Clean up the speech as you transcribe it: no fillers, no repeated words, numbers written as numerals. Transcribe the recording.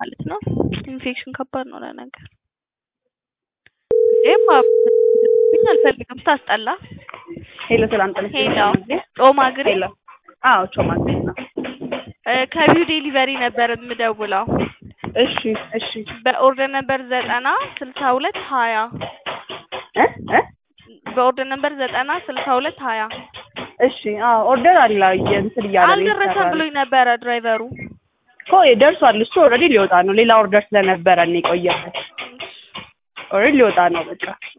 ማለት ነው። ኢንፌክሽን ከባድ ነው ለነገር ኤማ ምን አልፈልግም ታስጠላ ሄሎ ሰላም ጠለሽ ሄሎ ጮማ ግሬ ሄሎ አዎ ጮማ ግሬ ነው ከቢው ዴሊቨሪ ነበር የምደውለው እሺ እሺ በኦርደር ነበር 906220 በኦርደር ነበር 906220 እሺ አዎ ኦርደር አለ እንትን ያለ አልደረሰም ብሎኝ ነበር ድራይቨሩ ደርሷል እሱ ኦልሬዲ ሊወጣ ነው ሌላ ኦርደር ስለነበረ ነው የቆየው ኦልሬዲ ሊወጣ ነው በቃ